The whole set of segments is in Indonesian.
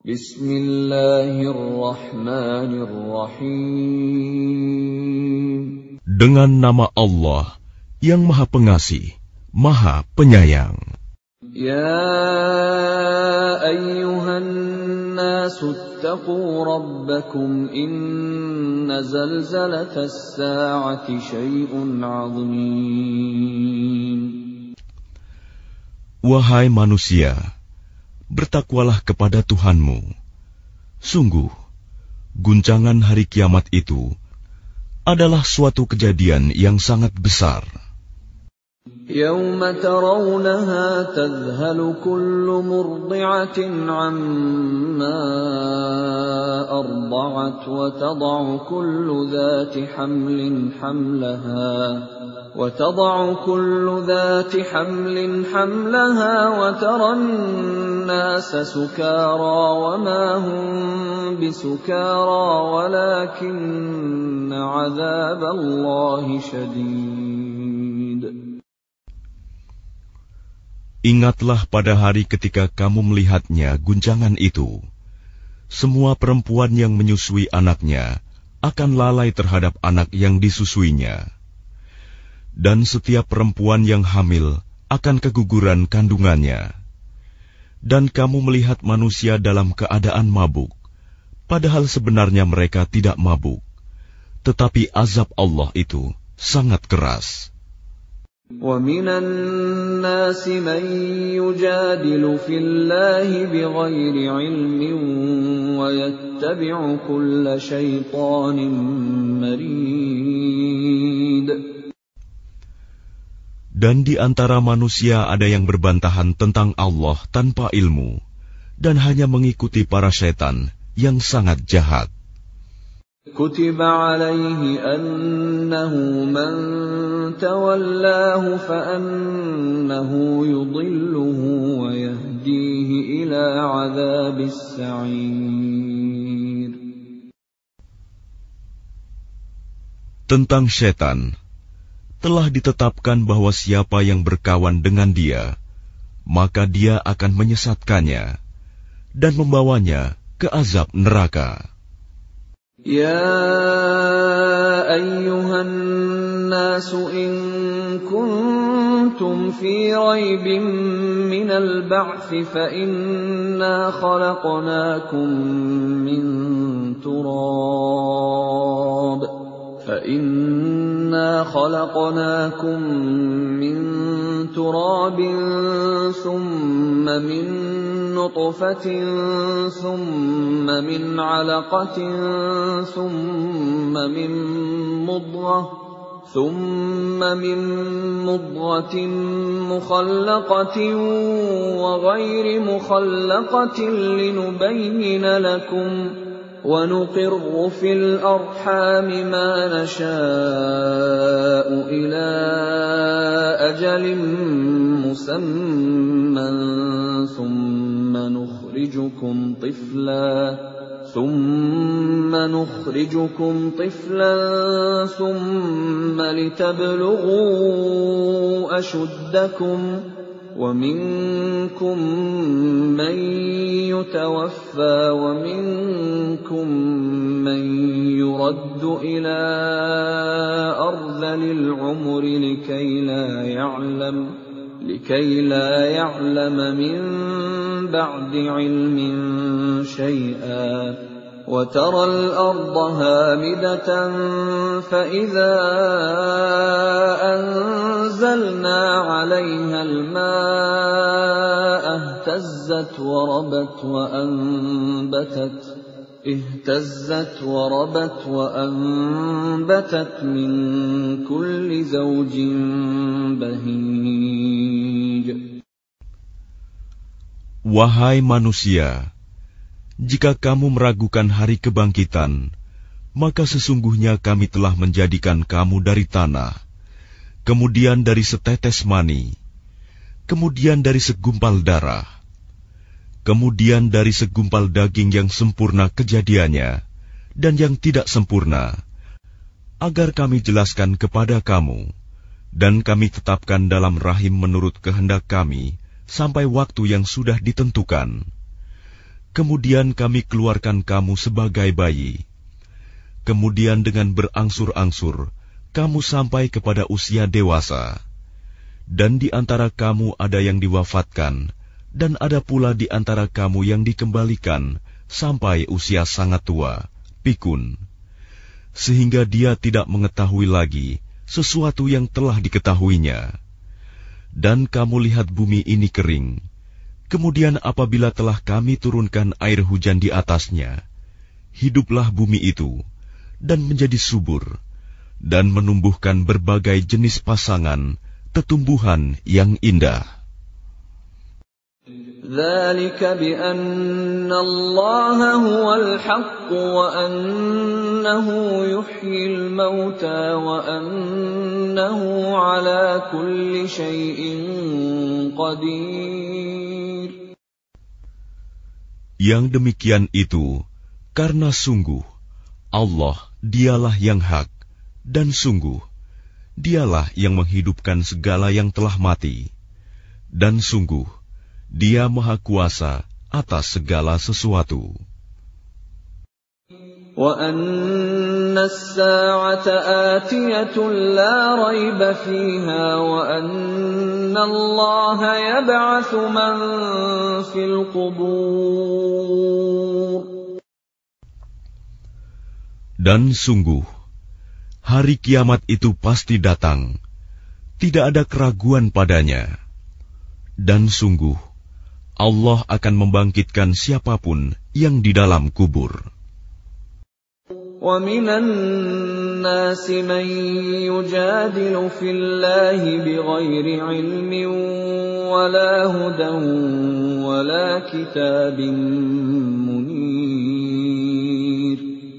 Bismillahirrahmanirrahim. Dengan nama Allah yang Maha Pengasih, Maha Penyayang. Ya ayyuhan nasu ittaqu rabbakum inna zalzalatas sa'ati syai'un 'azim. Wahai manusia, bertakwalah kepada Tuhanmu. Sungguh, guncangan hari kiamat itu adalah suatu kejadian yang sangat besar. يَوْمَ تَرَوْنَهَا تَذْهَلُ كُلُّ مُرْضِعَةٍ عَمَّا أَرْضَعَتْ وَتَضَعُ كُلُّ ذَاتِ حَمْلٍ حَمْلَهَا وَتَرَى النَّاسَ سُكَارَى وَمَا هُمْ بِسُكَارَى وَلَكِنَّ عَذَابَ اللَّهِ شَدِيدٌ. Ingatlah pada hari ketika kamu melihatnya guncangan itu. Semua perempuan yang menyusui anaknya akan lalai terhadap anak yang disusuinya. Dan setiap perempuan yang hamil akan keguguran kandungannya. Dan kamu melihat manusia dalam keadaan mabuk, padahal sebenarnya mereka tidak mabuk. Tetapi azab Allah itu sangat keras. وَمِنَ النَّاسِ مَن يُجَادِلُ فِي اللَّهِ بِغَيْرِ عِلْمٍ وَيَتَّبِعُ كُلَّ شَيْطَانٍ مَرِيدٍ. Dan di antara manusia ada yang berbantahan tentang Allah tanpa ilmu, dan hanya mengikuti para setan yang sangat jahat. كُتِبَ عَلَيْهِ أَنَّهُ مَن تَوَلَّاهُ فَأَنَّهُ يُضِلُّهُ وَيَهْدِيهِ إِلَى عَذَابِ السَّعِيرِ. Tentang setan, telah ditetapkan bahwa siapa yang berkawan dengan dia, maka dia akan menyesatkannya dan membawanya ke azab neraka. يَا أَيُّهَا النَّاسُ إِن كُنتُمْ فِي رَيْبٍ مِّنَ الْبَعْثِ فَإِنَّا خَلَقْنَاكُم مِّن تُرَابٍ ثُمَّ مِن نُّطْفَةٍ ثُمَّ مِنْ عَلَقَةٍ ثُمَّ مِن مُّضْغَةٍ مُّخَلَّقَةٍ وَغَيْرِ مُخَلَّقَةٍ لِّنُبَيِّنَ لَكُمْ وَنُقِرُّ فِي الْأَرْحَامِ مَا نَشَاءُ إِلَىٰ أَجَلٍ مُّسَمًّى ثُمَّ نُخْرِجُكُمْ طِفْلًا ثُمَّ لِتَبْلُغُوا أَشُدَّكُمْ وَمِنكُم مَّن يُتَوَفَّىٰ وَمِنكُم مَّن يُرَدُّ إِلَىٰ أَرْذَلِ الْعُمُرِ لِكَيْ لَا يَعْلَمَ مِن بَعْدِ عِلْمٍ شَيْئًا وَتَرَى الْأَرْضَ هَامِدَةً فَإِذَا أَنزَلْنَا عَلَيْهَا الْمَاءَ اهْتَزَّتْ وَرَبَتْ وَأَنبَتَتْ مِن كُلِّ زَوْجٍ بَهِيجٍ. Wahai manusia, jika kamu meragukan hari kebangkitan, maka sesungguhnya kami telah menjadikan kamu dari tanah, kemudian dari setetes mani, kemudian dari segumpal darah, kemudian dari segumpal daging yang sempurna kejadiannya dan yang tidak sempurna, agar kami jelaskan kepada kamu, dan kami tetapkan dalam rahim menurut kehendak kami sampai waktu yang sudah ditentukan. Kemudian kami keluarkan kamu sebagai bayi. Kemudian dengan berangsur-angsur, kamu sampai kepada usia dewasa. Dan di antara kamu ada yang diwafatkan, dan ada pula di antara kamu yang dikembalikan sampai usia sangat tua, pikun, sehingga dia tidak mengetahui lagi sesuatu yang telah diketahuinya. Dan kamu lihat bumi ini kering. Kemudian apabila telah kami turunkan air hujan di atasnya, hiduplah bumi itu, dan menjadi subur, dan menumbuhkan berbagai jenis pasangan, tetumbuhan yang indah. ذَلِكَ بِأَنَّ اللَّهَ هُوَ الْحَقُّ وَأَنَّهُ يُحْيِي الْمَوْتَى وَأَنَّهُ عَلَى كُلِّ شَيْءٍ قَدِيرٌ. Yang demikian itu karena sungguh Allah dialah yang hak, dan sungguh dialah yang menghidupkan segala yang telah mati, dan sungguh Dia Maha Kuasa atas segala sesuatu. وَأَنَّ السَّاعَةَ آتِيَةٌ لَا رَيْبَ فِيهَا وَأَنَّ اللَّهَ يَبْعَثُ مَن فِي الْقُبُورِ. Dan sungguh, hari kiamat itu pasti datang, tidak ada keraguan padanya. Dan sungguh, Allah akan membangkitkan siapapun yang di dalam kubur. وَمِنَ النَّاسِ مَن يُجَادِلُ فِي اللَّهِ بِغَيْرِ عِلْمٍ وَلَا هُدًى وَلَا كِتَابٍ مُنِيرٍ.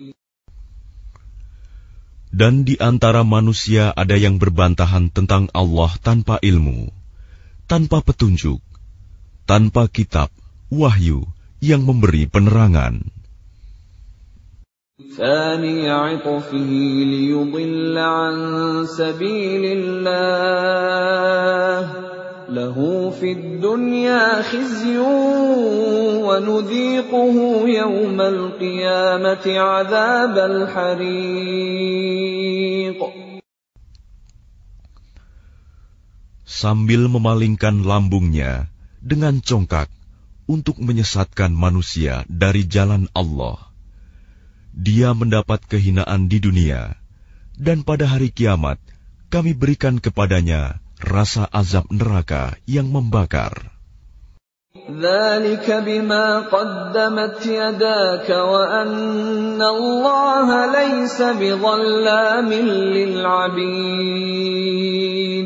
Dan di antara manusia ada yang berbantahan tentang Allah tanpa ilmu, tanpa petunjuk, tanpa kitab, wahyu yang memberi penerangan. ثَانِيَ عِطْفِهِ لِيُضِلَّ عَن سَبِيلِ اللَّهِ لَهُ فِي الدُّنْيَا خِزْيٌ وَنُذِيقُهُ يَوْمَ الْقِيَامَةِ عَذَابَ الْحَرِيقِ. Sambil memalingkan lambungnya dengan congkak untuk menyesatkan manusia dari jalan Allah, dia mendapat kehinaan di dunia, dan pada hari kiamat kami berikan kepadanya rasa azab neraka yang membakar. ذَلِكَ بِمَا قَدَّمَتْ يَدَاكَ وَأَنَّ اللَّهَ لَيْسَ بِظَلَّامٍ لِلْعَبِيدِ.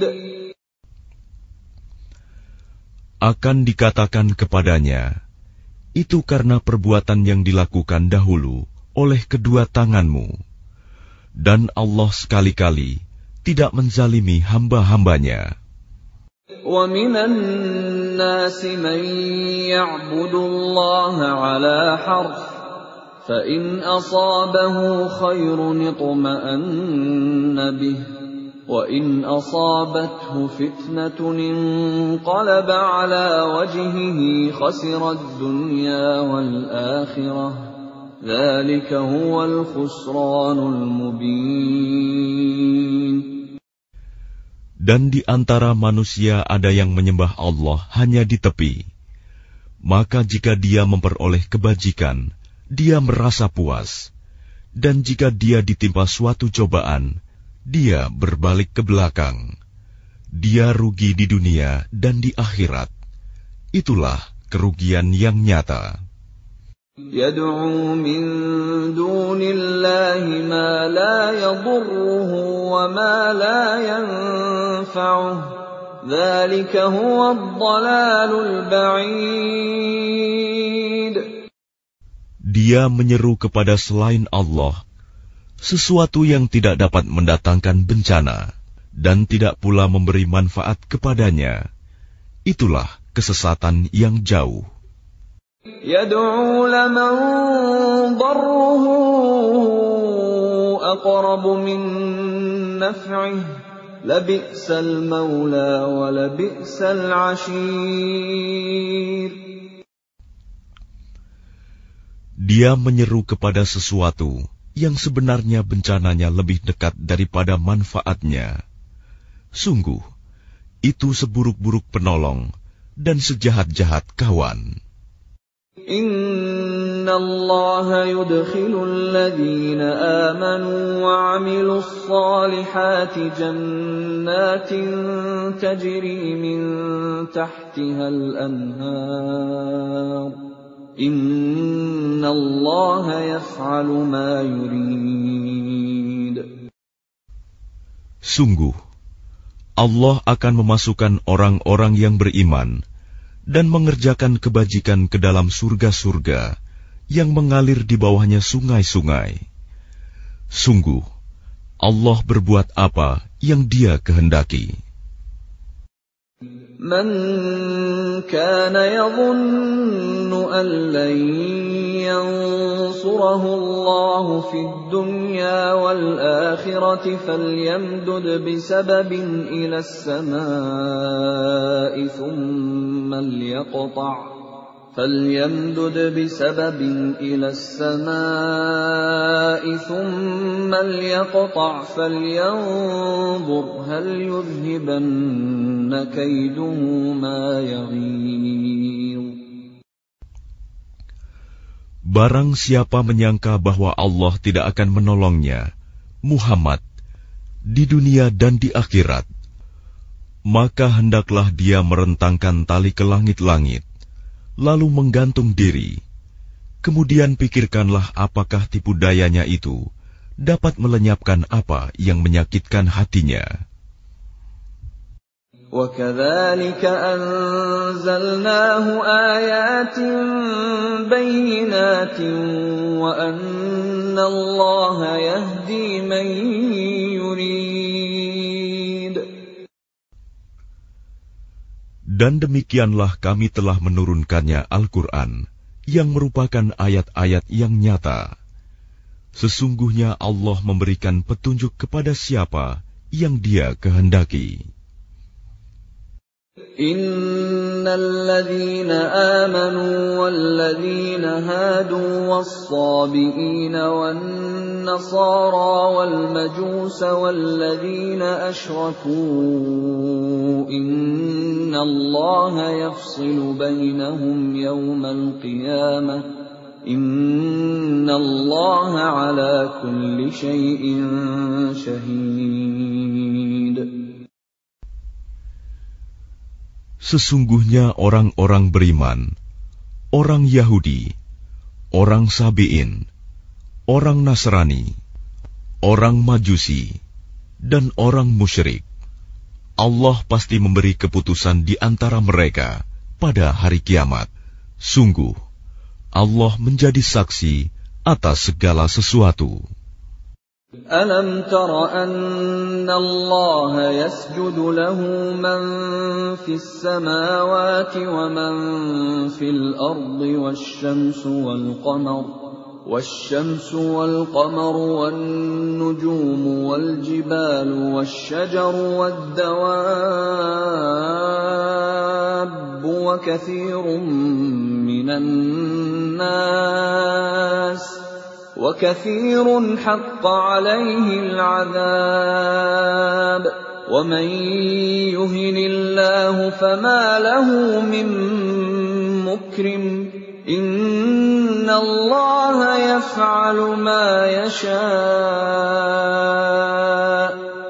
Akan dikatakan kepadanya, itu karena perbuatan yang dilakukan dahulu oleh kedua tanganmu, dan Allah sekali-kali tidak menzalimi hamba-hambanya. وَمِنَ النَّاسِ مَن يَعْبُدُ اللَّهَ عَلَى حَرْفٍ فَإِنْ أَصَابَهُ خَيْرٌ اطْمَأَنَّ بِهِ وَإِنْ أَصَابَتْهُ فِتْنَةٌ انقَلَبَ عَلَى وَجْهِهِ خَسِرَ الدُّنْيَا وَالْآخِرَةَ ذَلِكَ هُوَ الْخُسْرَانُ الْمُبِينُ. Dan di antara manusia ada yang menyembah Allah hanya di tepi. Maka jika dia memperoleh kebajikan, dia merasa puas. Dan jika dia ditimpa suatu cobaan, dia berbalik ke belakang. Dia rugi di dunia dan di akhirat. Itulah kerugian yang nyata. يَدْعُو مِن دُونِ اللَّهِ مَا لَا يَضُرُّهُ وَمَا لَا يَنفَعُهُ ذَلِكَ هُوَ الضَّلَالُ الْبَعِيدُ. Dia menyeru kepada selain Allah sesuatu yang tidak dapat mendatangkan bencana dan tidak pula memberi manfaat kepadanya. Itulah kesesatan yang jauh. يَدْعُو لَمَن ضَرُّهُ أَقْرَبُ مِن نَّفْعِهِ لَبِئْسَ الْمَوْلَىٰ وَلَبِئْسَ الْعَشِيرُ. Dia menyeru kepada sesuatu yang sebenarnya bencananya lebih dekat daripada manfaatnya. Sungguh, itu seburuk-buruk penolong dan sejahat-jahat kawan. Inna Allah yudkhilul ladhina amanu wa 'amilus salihati jannatin tajri min tahtihal anhar. Inna Allah yaf'alu ma yurid. Sungguh, Allah akan memasukkan orang-orang yang beriman dan mengerjakan kebajikan ke dalam surga-surga yang mengalir di bawahnya sungai-sungai. Sungguh, Allah berbuat apa yang Dia kehendaki. Man kana yadhunnu an lan yansurahu Allah fid dunya wal akhirati falyamdud bisababin ila as-samaa'i thumma liyaqta' فليمدد بسبب إلى السماء ثم ليقطع فلينظر هل يذهبن كيده ما يغيظ. Barang siapa menyangka bahwa Allah tidak akan menolongnya, Muhammad, di dunia dan di akhirat, maka hendaklah dia merentangkan tali ke langit-langit, lalu menggantung diri. Kemudian pikirkanlah apakah tipu dayanya itu dapat melenyapkan apa yang menyakitkan hatinya. وَكَذَلِكَ أَنزَلْنَاهُ آيَاتٍ بَيِّنَاتٍ وَأَنَّ اللَّهَ يَهْدِي مَن يُرِيدُ. Dan demikianlah kami telah menurunkannya Al-Quran, yang merupakan ayat-ayat yang nyata. Sesungguhnya Allah memberikan petunjuk kepada siapa yang Dia kehendaki. Innal ladzina amanu wal ladzina hadu was-sabiina wan nasara wal majusa wal ladzina asyraku innallaha yafsilu bainahum yawmal qiyamah innallaha ala kulli syai'in syahid. Sesungguhnya orang-orang beriman, orang Yahudi, orang Sabi'in, orang Nasrani, orang Majusi, dan orang musyrik, Allah pasti memberi keputusan di antara mereka pada hari kiamat. Sungguh, Allah menjadi saksi atas segala sesuatu. Alam tara anna Allah yasjudu lahu man fis samawati wa man fil ardi wasyamsu wal qamaru wan nujumu wal jibalu wasyajaru wad dawabbu wa katsirun minan nas وَكَثِيرٌ حَقَّ عَلَيْهِ الْعَذَابُ وَمَن يُهِنِ اللَّهُ فَمَا لَهُ مِن مُّكْرِمٍ إِنَّ اللَّهَ يَفْعَلُ مَا يَشَاءُ.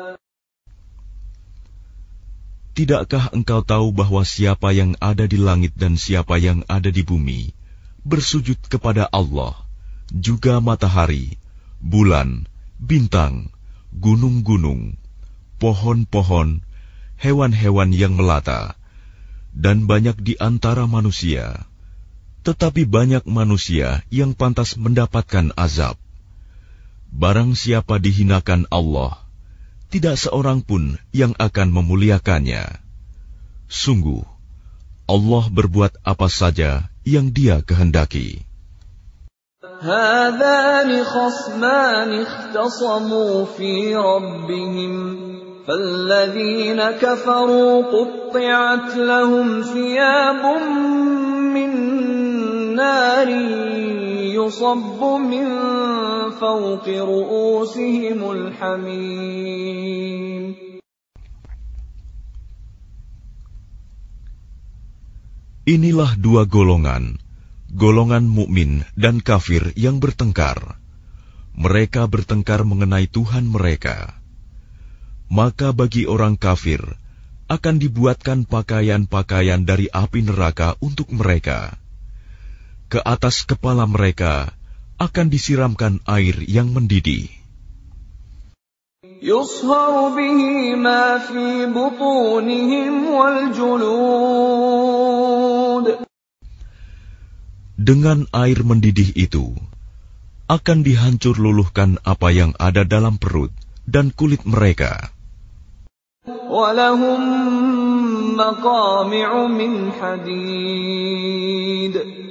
Tidakkah engkau tahu bahwa siapa yang ada di langit dan siapa yang ada di bumi bersujud kepada Allah, juga matahari, bulan, bintang, gunung-gunung, pohon-pohon, hewan-hewan yang melata, dan banyak di antara manusia. Tetapi banyak manusia yang pantas mendapatkan azab. Barang siapa dihinakan Allah, tidak seorang pun yang akan memuliakannya. Sungguh, Allah berbuat apa saja yang Dia kehendaki. هذان خصمان اختصموا في ربهم فالذين كفروا قطعت لهم ثياب من نار يُصَبُّ مِنْ فَوْقِ رُؤُوسِهِمُ الْحَمِيمُ. Inilah dua golongan, golongan mukmin dan kafir yang bertengkar. Mereka bertengkar mengenai Tuhan mereka. Maka bagi orang kafir akan dibuatkan pakaian-pakaian dari api neraka untuk mereka. Ke atas kepala mereka akan disiramkan air yang mendidih. يُصْهَرُ بِهِ مَا فِي بُطُونِهِمْ وَالْجُلُودُ. Dengan air mendidih itu akan dihancur luluhkan apa yang ada dalam perut dan kulit mereka. وَلَهُم مَّقَامِعُ مِنْ حَدِيدٍ.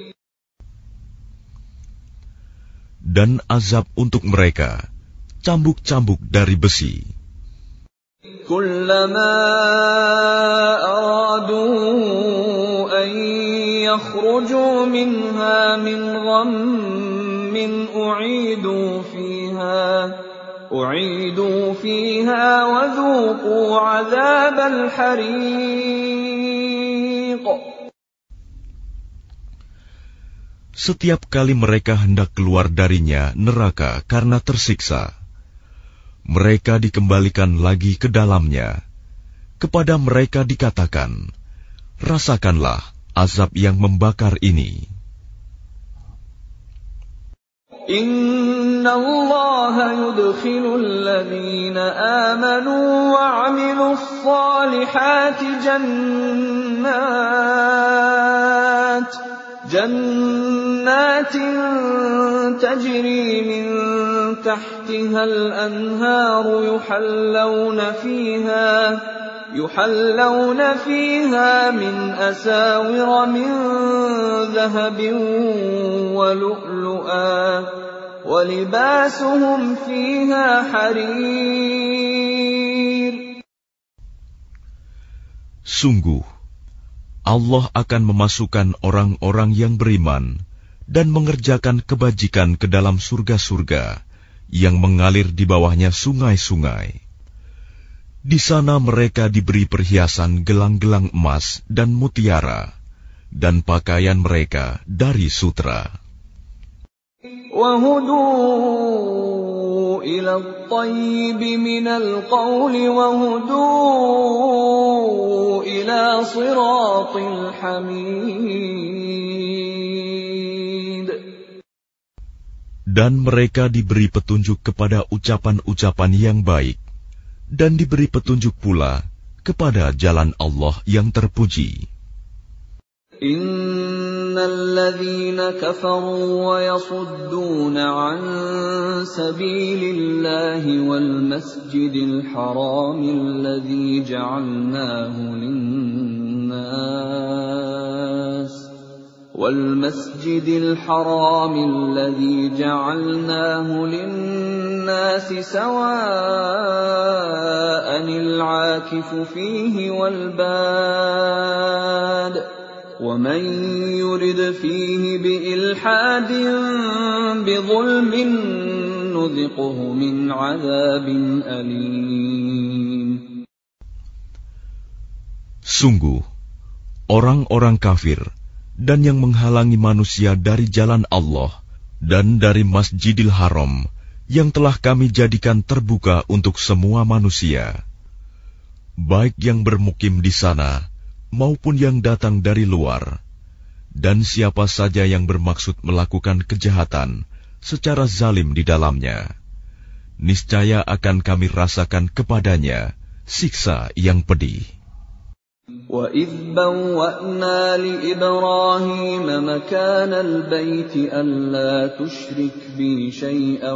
Dan azab untuk mereka, cambuk-cambuk dari besi. كُلَّمَا أَرَادُوا أَن يَخْرُجُوا مِنْهَا مِنْ غَمٍّ أُعِيدُوا فِيهَا وَذُوقُوا عَذَابَ الْحَرِيقِ. Setiap kali mereka hendak keluar darinya neraka karena tersiksa, mereka dikembalikan lagi ke dalamnya. Kepada mereka dikatakan, rasakanlah azab yang membakar ini. Inna Allah yudkhilu alladhina amanu wa 'amilus salihati jannatin tajri min tahtiha al-anharu yuhallawna fiha min asawira min dhahabin wa lu'lu'a wa libasuhum fiha harir. Sungguh Allah akan memasukkan orang-orang yang beriman dan mengerjakan kebajikan ke dalam surga-surga yang mengalir di bawahnya sungai-sungai. Di sana mereka diberi perhiasan gelang-gelang emas dan mutiara, dan pakaian mereka dari sutra. وَهُدُوا إِلَى الطَّيِّبِ مِنَ الْقَوْلِ وَهُدُوا إِلَى صِرَاطِ الْحَمِيدِ. Dan mereka diberi petunjuk kepada ucapan-ucapan yang baik, dan diberi petunjuk pula kepada jalan Allah yang terpuji. Innal ladzina kafaru wa yasudduna an sabilillahi wal masjidil haram alladzi ja'alnahu lin-nas sawa'anil 'akifu fihi wal bad وَمَنْ يُرِدْ فِيهِ بِإِلْحَادٍ بِظُلْمٍ نُذِقْهُ مِنْ عَذَابٍ أَلِيمٍ. Sungguh, orang-orang kafir dan yang menghalangi manusia dari jalan Allah dan dari Masjidil Haram yang telah kami jadikan terbuka untuk semua manusia, baik yang bermukim di sana maupun yang datang dari luar, dan siapa saja yang bermaksud melakukan kejahatan secara zalim di dalamnya, niscaya akan kami rasakan kepadanya siksa yang pedih. وَإِذْ بَوَّأْنَا لِإِبْرَاهِيمَ مَكَانَ الْبَيْتِ أَلَّا تُشْرِكْ بِي شَيْئًا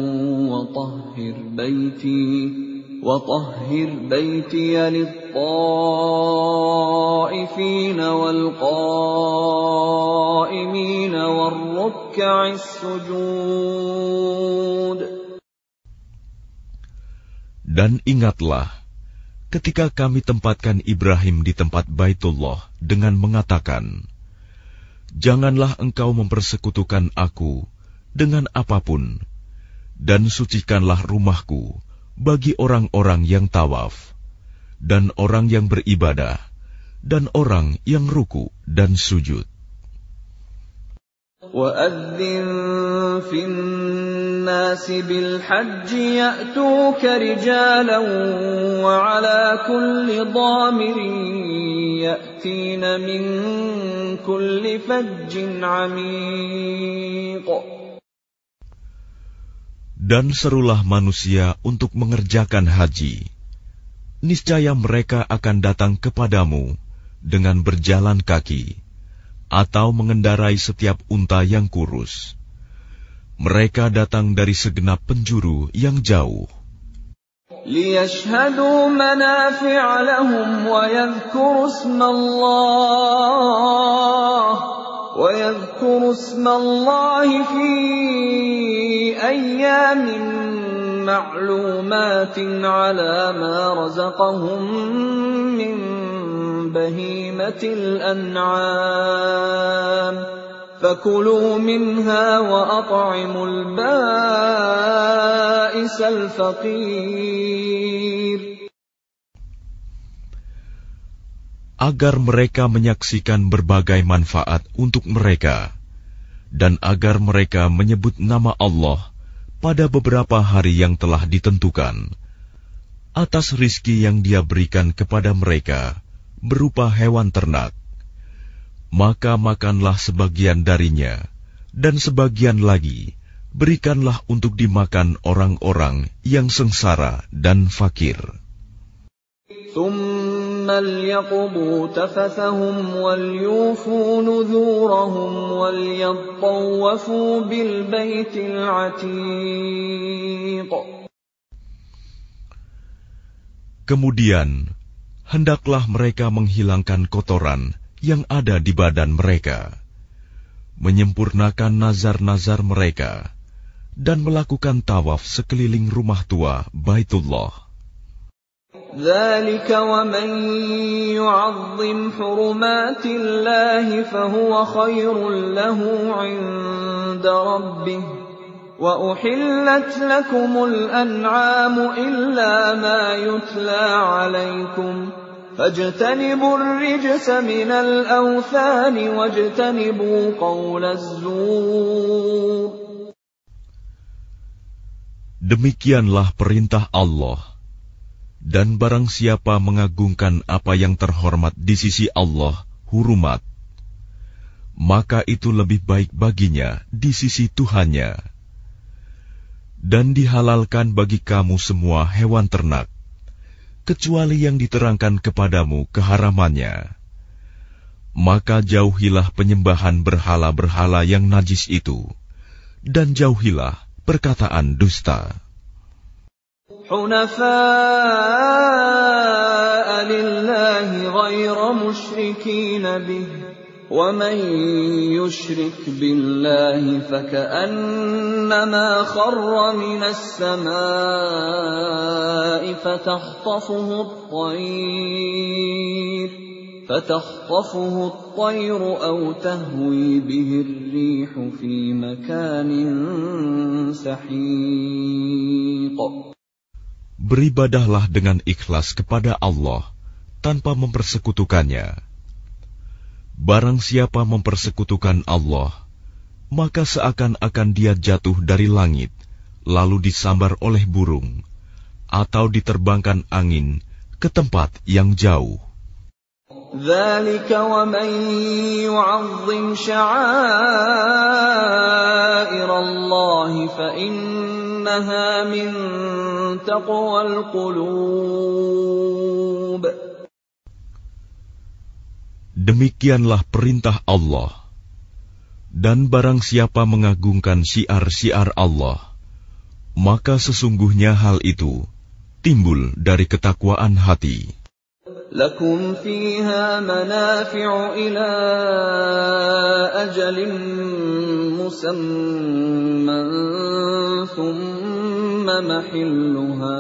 وَطَهِّرْ بَيْتِيَ لِلطَّائِفِينَ وَالْقَائِمِينَ وَالرُّكَّعِ السُّجُودِ. Dan ingatlah ketika kami tempatkan Ibrahim di tempat Baitullah dengan mengatakan, janganlah engkau mempersekutukan aku dengan apapun, dan sucikanlah rumahku bagi orang-orang yang tawaf, dan orang yang beribadah, dan orang yang ruku dan sujud. وَأَذِّن فِي النَّاسِ بِالْحَجِّ يَأْتُوكَ رِجَالًا وَعَلَى كُلِّ ضَامِرٍ يَأْتِينَ مِنْ كُلِّ فَجٍّ عَمِيقٍ. Dan serulah manusia untuk mengerjakan haji. Niscaya mereka akan datang kepadamu dengan berjalan kaki, atau mengendarai setiap unta yang kurus. Mereka datang dari segenap penjuru yang jauh. لِيَشْهَدُوا مَنَافِعَ لَهُمْ وَيَذْكُرُوا اسْمَ اللَّهِ فِي أَيَّامٍ مَّعْلُومَاتٍ عَلَى مَا رَزَقَهُم مِّن بَهِيمَةِ الْأَنْعَامِ فَكُلُوا مِنْهَا وَأَطْعِمُوا الْبَائِسَ الْفَقِيرَ. Agar mereka menyaksikan berbagai manfaat untuk mereka, dan agar mereka menyebut nama Allah pada beberapa hari yang telah ditentukan, atas rizki yang Dia berikan kepada mereka berupa hewan ternak. Maka makanlah sebagian darinya, dan sebagian lagi berikanlah untuk dimakan orang-orang yang sengsara dan fakir. ثُمَّ لْيَقْضُوا تَفَثَهُمْ وَلْيُوفُوا نُذُورَهُمْ وَلْيَطَّوَّفُوا بِالْبَيْتِ الْعَتِيقِ. Kemudian, hendaklah mereka menghilangkan kotoran yang ada di badan mereka, menyempurnakan nazar-nazar mereka, dan melakukan tawaf sekeliling rumah tua Baitullah. ذَلِكَ وَمَن يُعَظِّمْ حُرُمَاتِ اللَّهِ فَهُوَ خَيْرٌ لَّهُ عِندَ رَبِّهِ وَأُحِلَّتْ لَكُمُ الْأَنْعَامُ إِلَّا مَا يُتْلَى عَلَيْكُمْ فَاجْتَنِبُوا الرِّجْسَ مِنَ الْأَوْثَانِ وَاجْتَنِبُوا قَوْلَ الزُّورِ. Demikianlah perintah Allah. Dan barang siapa mengagungkan apa yang terhormat di sisi Allah, hurumat, maka itu lebih baik baginya di sisi Tuhannya. Dan dihalalkan bagi kamu semua hewan ternak, kecuali yang diterangkan kepadamu keharamannya. Maka jauhilah penyembahan berhala-berhala yang najis itu, dan jauhilah perkataan dusta. حُنَفَاءَ لِلَّهِ غَيْرَ مُشْرِكِينَ بِهِ وَمَن يُشْرِكْ بِاللَّهِ فَكَأَنَّمَا خَرَّ مِنَ السَّمَاءِ فَتَخْطَفُهُ الطَّيْرُ أَوْ تَهْوِي بِهِ الرِّيحُ فِي مَكَانٍ سَحِيقٍ. Beribadahlah dengan ikhlas kepada Allah tanpa mempersekutukannya. Barang siapa mempersekutukan Allah, maka seakan-akan dia jatuh dari langit, lalu disambar oleh burung, atau diterbangkan angin ke tempat yang jauh. ذَلِكَ وَمَن يُعَظِّمْ شَعَائِرَ اللَّهِ فَإِنَّهَا مِن تَقْوَى الْقُلُوبِ. Demikianlah perintah Allah. Dan barang siapa mengagungkan syiar-syiar Allah, maka sesungguhnya hal itu timbul dari ketakwaan hati. لَكُمْ فِيهَا مَنَافِعُ إِلَىٰ أَجَلٍ مُّسَمًّى ثُمَّ مَحِلُّهَا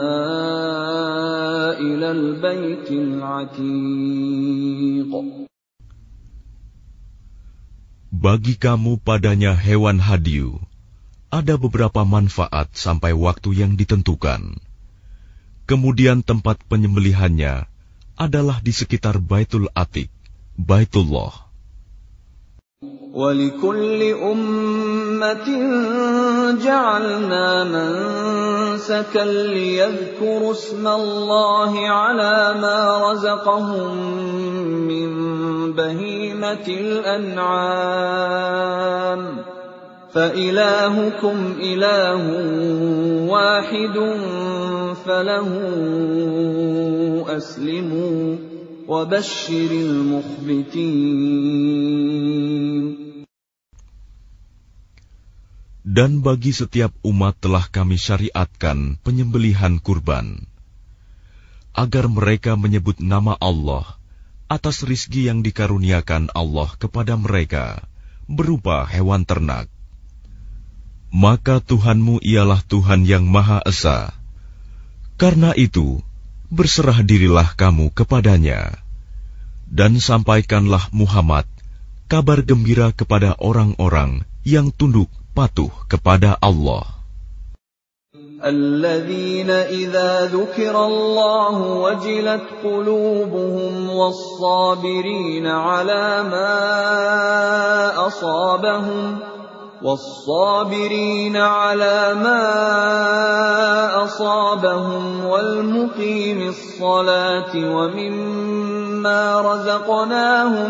إِلَى الْبَيْتِ الْعَتِيقِ. Bagi kamu padanya hewan hadiu ada beberapa manfaat sampai waktu yang ditentukan. Kemudian tempat penyembelihannya adalah di sekitar Baitul Atiq, Baitullah. وَلِكُلِّ أُمَّةٍ جَعَلْنَا مَنسَكًا لِيَذْكُرُوا اسْمَ اللَّهِ عَلَى مَا رَزَقَهُم مِّن بَهِيمَةِ الْأَنْعَامِ فَإِلَٰهُكُمْ إِلَٰهٌ وَاحِدٌ فَلَهُ أَسْلِمُوا وَبَشِّرِ الْمُخْبِتِينَ. Dan bagi setiap umat telah kami syariatkan penyembelihan kurban, agar mereka menyebut nama Allah atas rizki yang dikaruniakan Allah kepada mereka berupa hewan ternak. Maka Tuhanmu ialah Tuhan yang Maha Esa. Karena itu, berserah dirilah kamu kepadanya, dan sampaikanlah Muhammad kabar gembira kepada orang-orang yang tunduk patuh kepada Allah. الذين إذا ذكر الله وجلت قلوبهم والصابرين على ما أصابهم والمقيم الصلاة ومما رزقناهم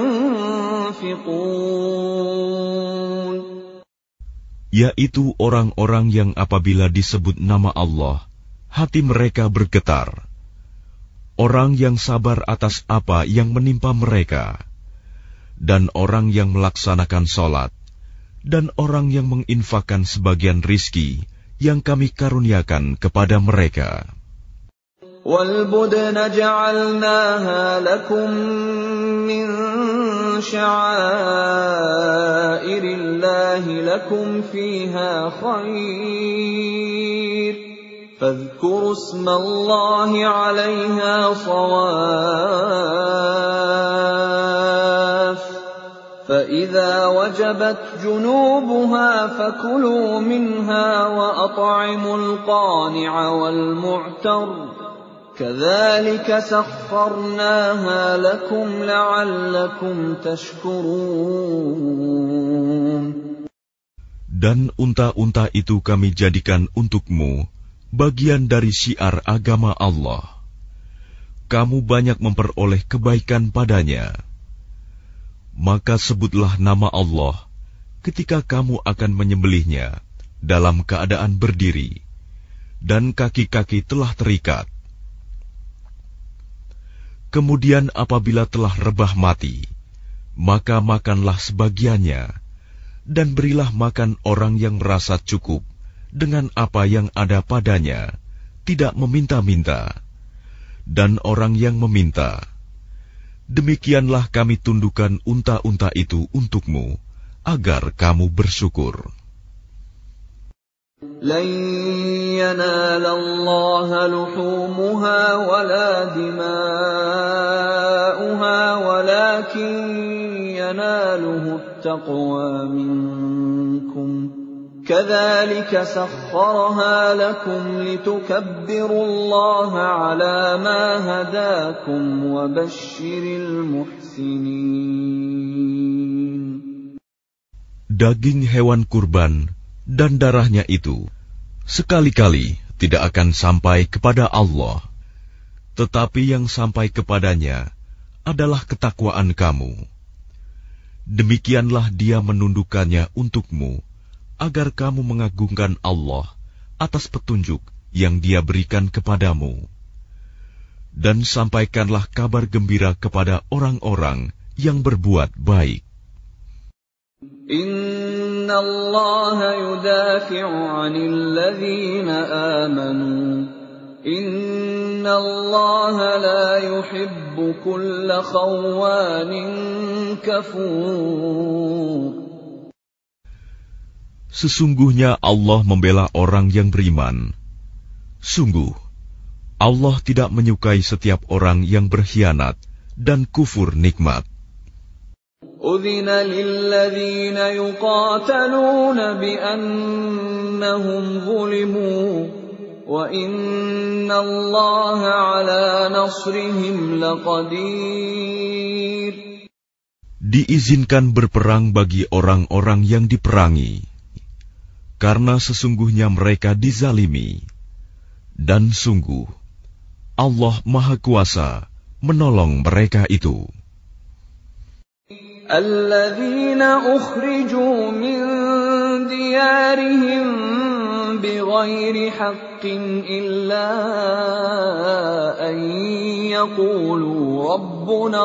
ينفقون. Yaitu orang-orang yang apabila disebut nama Allah, hati mereka bergetar. Orang yang sabar atas apa yang menimpa mereka, dan orang yang melaksanakan sholat, dan orang yang menginfakkan sebagian rizki yang kami karuniakan kepada mereka. وَالْبُدْنَ جَعَلْنَاهَا لَكُم مِّن شَعَائِرِ اللَّهِ لَكُمْ فِيهَا خَيْرٌ فَاذْكُرُوا اسْمَ اللَّهِ عَلَيْهَا صَوَافَّ فَإِذَا وَجَبَتْ جُنُوبُهَا فَكُلُوا مِنْهَا وَأَطْعِمُوا الْقَانِعَ وَالْمُعْتَرَّ كَذَلِكَ سَخَّرْنَاهَا لَكُمْ لَعَلَّكُمْ تَشْكُرُونَ. Dan unta-unta itu kami jadikan untukmu bagian dari syiar agama Allah. Kamu banyak memperoleh kebaikan padanya. Maka sebutlah nama Allah ketika kamu akan menyembelihnya dalam keadaan berdiri, dan kaki-kaki telah terikat. Kemudian apabila telah rebah mati, maka makanlah sebagiannya, dan berilah makan orang yang merasa cukup dengan apa yang ada padanya, tidak meminta-minta, dan orang yang meminta. Demikianlah kami tundukkan unta-unta itu untukmu, agar kamu bersyukur. لَن يَنَالَ اللَّهَ لُحُومُهَا وَلَا دِمَاؤُهَا وَلَكِن يَنَالُهُ التَّقْوَى مِنكُمْ كَذَلِكَ سَخَّرَهَا لَكُمْ لِتُكَبِّرُوا اللَّهَ عَلَى مَا هَدَاكُمْ وَبَشِّرِ الْمُحْسِنِينَ. Daging hewan kurban dan darahnya itu sekali-kali tidak akan sampai kepada Allah, tetapi yang sampai kepadanya adalah ketakwaan kamu. Demikianlah Dia menundukkannya untukmu, agar kamu mengagungkan Allah atas petunjuk yang Dia berikan kepadamu. Dan sampaikanlah kabar gembira kepada orang-orang yang berbuat baik. Inna Allah yudafi'u 'anil ladzina amanu. Inna Allah la yuhibbu kulla khawanin kafur. Sesungguhnya Allah membela orang yang beriman. Sungguh, Allah tidak menyukai setiap orang yang berkhianat dan kufur nikmat. أذن للذين يقاتلون بأنهم ظلموا وإن الله على نصرهم لقدير. Diizinkan berperang bagi orang-orang yang diperangi, karena sesungguhnya mereka dizalimi, dan sungguh Allah Maha Kuasa menolong mereka itu. الذين أخرجوا من ديارهم بغير حق إلا أن يقولوا ربنا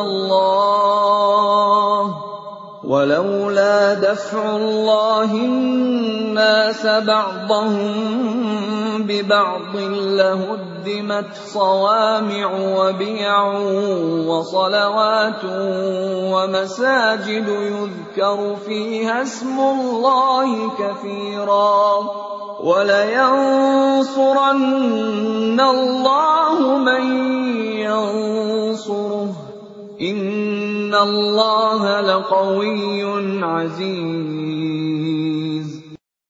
الله ولولا دفع الله الناس بعضهم ببعض لهدمت صوامع وبيع وصلوات ومساجد يذكر فيها اسم الله كثيرا ولينصرن الله من ينصره إن الله لقوي عزيز.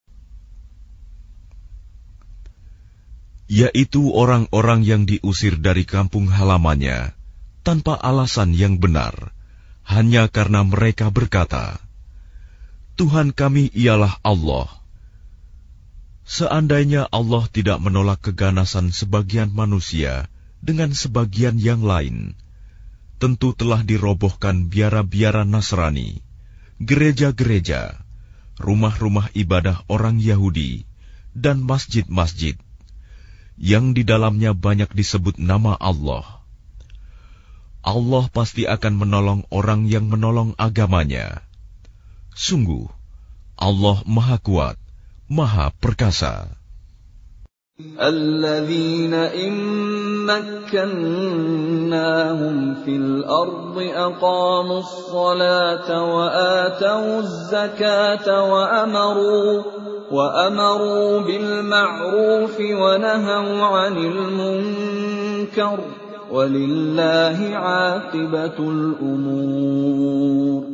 Yaitu orang-orang yang diusir dari kampung halamannya tanpa alasan yang benar, hanya karena mereka berkata, Tuhan kami ialah Allah. Seandainya Allah tidak menolak keganasan sebagian manusia dengan sebagian yang lain, tentu telah dirobohkan biara-biara Nasrani, gereja-gereja, rumah-rumah ibadah orang Yahudi, dan masjid-masjid yang di dalamnya banyak disebut nama Allah. Allah pasti akan menolong orang yang menolong agamanya. Sungguh, Allah Maha Kuat, Maha Perkasa. الذين إن مكناهم في الأرض أقاموا الصلاة وآتوا الزكاة وأمروا بالمعروف ونهوا عن المنكر ولله عاقبة الأمور.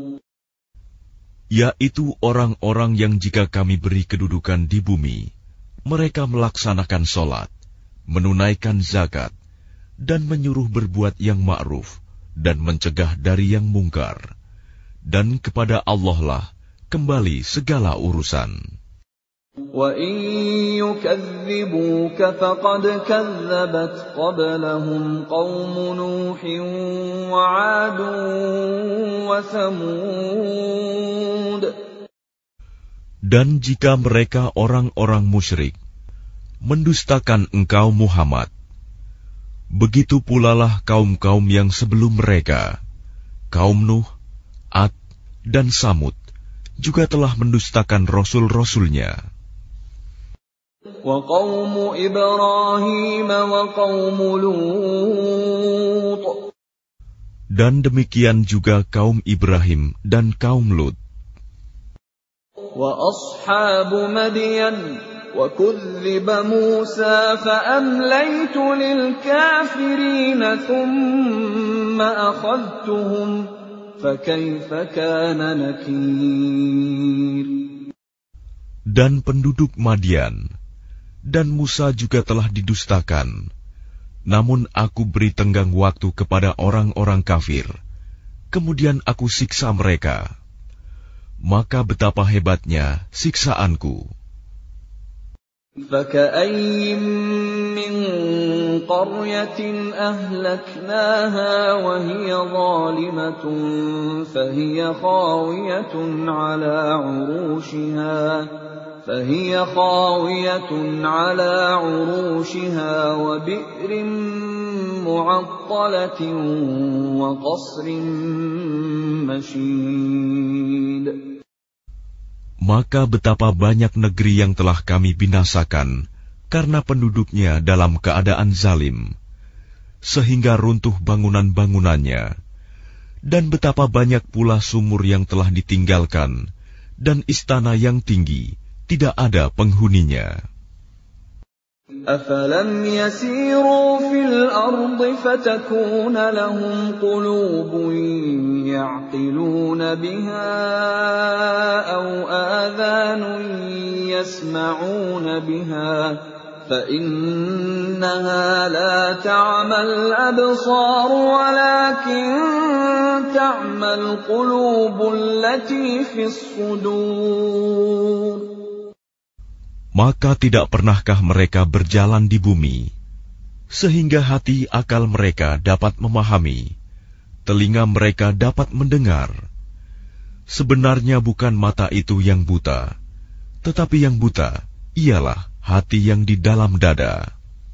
Yaitu orang-orang yang jika kami beri kedudukan di bumi, mereka melaksanakan sholat, menunaikan zakat, dan menyuruh berbuat yang ma'ruf, dan mencegah dari yang mungkar. Dan kepada Allah lah kembali segala urusan. وَإِن يُكَذِّبُوكَ فَقَدْ كَذَّبَتْ قَبْلَهُمْ قَوْمُ نُوحٍ وَعَادٌ وَثَمُودُ. Dan jika mereka orang-orang musyrik mendustakan engkau Muhammad, begitu pula lah kaum-kaum yang sebelum mereka, kaum Nuh, Ad, dan Samud, juga telah mendustakan rasul-rasulnya. وَقَوْمُ إِبْرَاهِيمَ وَقَوْمُ لُوطٍ. Dan demikian juga kaum Ibrahim dan kaum Lut. وَأَصْحَابُ مَدْيَنَ وَكُذِّبَ مُوسَى فَأَمْلَيْتُ لِلْكَافِرِينَ ثُمَّ أَخَذْتُهُمْ فَكَيْفَ كَانَ نَكِيرِ. Dan penduduk Madian dan Musa juga telah didustakan. Namun aku beri tenggang waktu kepada orang-orang kafir, kemudian aku siksa mereka. Maka betapa hebatnya siksaanku. فَكَأَيِّن مِّن قَرْيَةٍ أَهْلَكْنَاهَا وَهِيَ ظَالِمَةٌ فَهِيَ خَاوِيَةٌ عَلَى عُرُوشِهَا وَبِئْرٍ مُّعَطَّلَةٍ وَقَصْرٍ مَّشِيدٍ. Maka betapa banyak negeri yang telah kami binasakan karena penduduknya dalam keadaan zalim, sehingga runtuh bangunan-bangunannya, dan betapa banyak pula sumur yang telah ditinggalkan, dan istana yang tinggi tidak ada penghuninya. أَفَلَمْ يَسِيرُوا فِي الْأَرْضِ فَتَكُونَ لَهُمْ قُلُوبٌ يَعْقِلُونَ بِهَا أَوْ آذَانٌ يَسْمَعُونَ بِهَا فَإِنَّهَا لَا تَعْمَى الْأَبْصَارُ وَلَكِن تَعْمَى الْقُلُوبُ الَّتِي فِي الصُّدُورِ. Maka tidak pernahkah mereka berjalan di bumi, sehingga hati akal mereka dapat memahami, telinga mereka dapat mendengar. Sebenarnya bukan mata itu yang buta, tetapi yang buta ialah hati yang di dalam dada.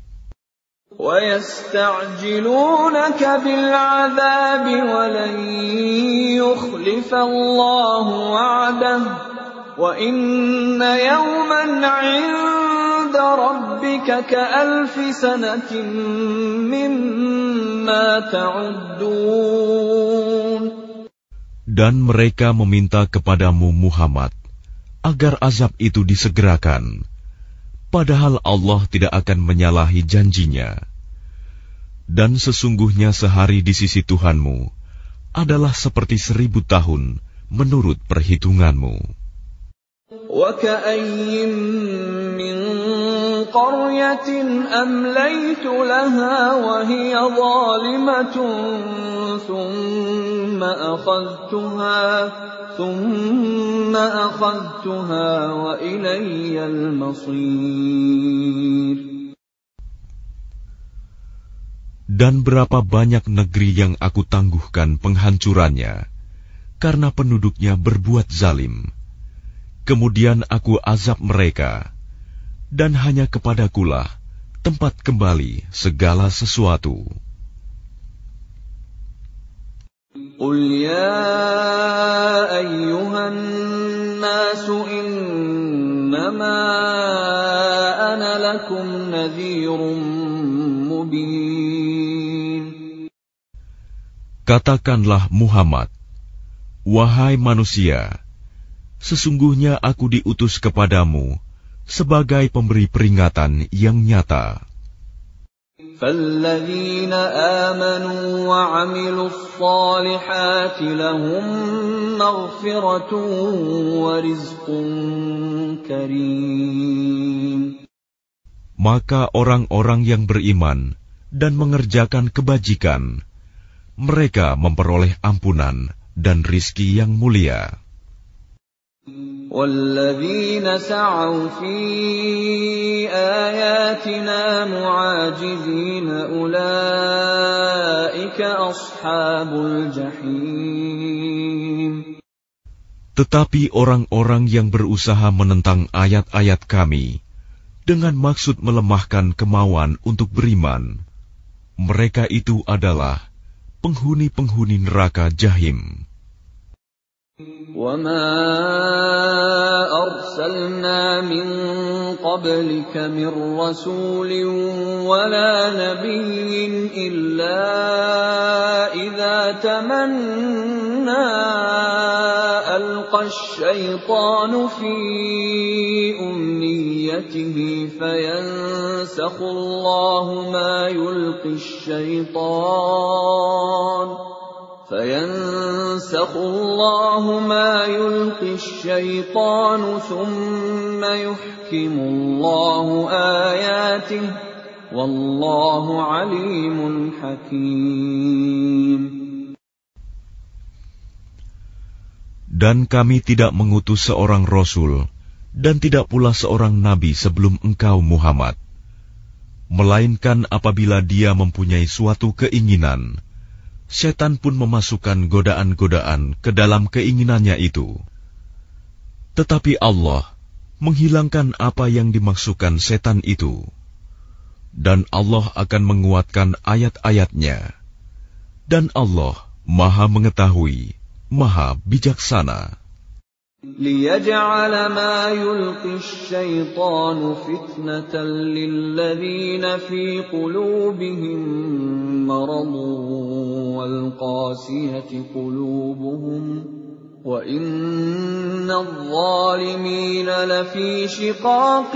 وَيَسْتَعْجِلُونَكَ بِالْعَذَابِ وَلَن يُخْلِفَ اللَّهُ وَعْدَهُ وَإِنَّ يَوْمًا عِندَ رَبِّكَ كَأَلْفِ سَنَةٍ مِّمَّا تَعُدُّونَ. Dan mereka meminta kepadamu Muhammad agar azab itu disegerakan, padahal Allah tidak akan menyalahi janjinya. Dan sesungguhnya sehari di sisi Tuhanmu adalah seperti 1000 tahun menurut perhitunganmu. وَكَأَيِّن مِّن قَرْيَةٍ أَمْلَيْتُ لَهَا وَهِيَ ظَالِمَةٌ ثُمَّ أَخَذْتُهَا وَإِلَيَّ الْمَصِيرُ. Dan berapa banyak negeri yang aku tangguhkan penghancurannya, karena penduduknya berbuat zalim. Kemudian aku azab mereka, dan hanya kepadakulah tempat kembali segala sesuatu. قُلْ يَا أَيُّهَا النَّاسُ إِنَّمَا أَنَا لَكُمْ نَذِيرٌ مُبِينٌ. Katakanlah Muhammad, wahai manusia, sesungguhnya aku diutus kepadamu sebagai pemberi peringatan yang nyata. فَالَّذِينَ آمَنُوا وَعَمِلُوا الصَّالِحَاتِ لَهُم مَّغْفِرَةٌ وَرِزْقٌ كَرِيمٌ. Maka orang-orang yang beriman dan mengerjakan kebajikan, mereka memperoleh ampunan dan rizki yang mulia. وَالَّذِينَ سَعَوْا فِي آيَاتِنَا مُعَاجِزِينَ أُولَٰئِكَ أَصْحَابُ الْجَحِيمِ. Tetapi orang-orang yang berusaha menentang ayat-ayat kami dengan maksud melemahkan kemauan untuk beriman, mereka itu adalah penghuni-penghuni neraka Jahim. وَمَا أَرْسَلْنَا مِن قَبْلِكَ مِن رَّسُولٍ وَلَا نَبِيٍّ إِلَّا إِذَا تَمَنَّىٰ أَلْقَى الشَّيْطَانُ فِي أُمْنِيَّتِهِ فَيَنسَخُ اللَّهُ مَا يُلْقِي الشَّيْطَانُ ثُمَّ يُحْكِمُ اللَّهُ آيَاتِهِ وَاللَّهُ عَلِيمٌ حَكِيمٌ. Dan kami tidak mengutus seorang Rasul dan tidak pula seorang Nabi sebelum engkau Muhammad, melainkan apabila dia mempunyai suatu keinginan, setan pun memasukkan godaan-godaan ke dalam keinginannya itu. Tetapi Allah menghilangkan apa yang dimaksudkan setan itu, dan Allah akan menguatkan ayat-ayatnya, dan Allah Maha Mengetahui, Maha Bijaksana. لِيَجْعَلَ مَا يُلْقِي الشَّيْطَانُ فِتْنَةً لِّلَّذِينَ فِي قُلُوبِهِم مَّرَضٌ وَالْقَاسِيَةِ قُلُوبُهُمْ وَإِنَّ الظَّالِمِينَ لَفِي شِقَاقٍ